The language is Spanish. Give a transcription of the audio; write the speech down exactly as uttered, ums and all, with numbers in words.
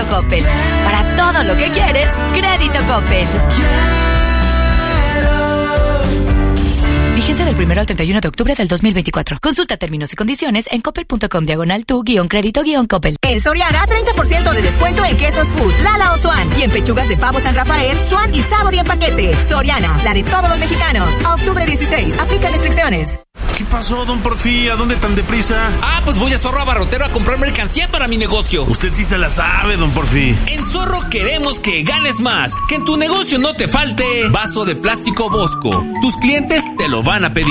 Crédito Coppel. Para todo lo que quieres, Crédito Coppel. Vigencia del primero al treinta y uno de octubre del dos mil veinticuatro. Consulta términos y condiciones en coppel.com diagonal tu guión crédito guión Coppel. En Soriana, treinta por ciento de descuento en quesos Food, Lala o Swan. Y en pechugas de pavo San Rafael, Swan y Sabor y en paquete. Soriana, la de todos los mexicanos. A octubre dieciséis, aplica restricciones. ¿Qué pasó, don Porfi? ¿A dónde tan deprisa? Ah, pues voy a Zorro Abarrotero a comprar mercancía para mi negocio. Usted sí se la sabe, don Porfi. En Zorro queremos que ganes más, que en tu negocio no te falte vaso de plástico Bosco. Tus clientes te lo van a pedir.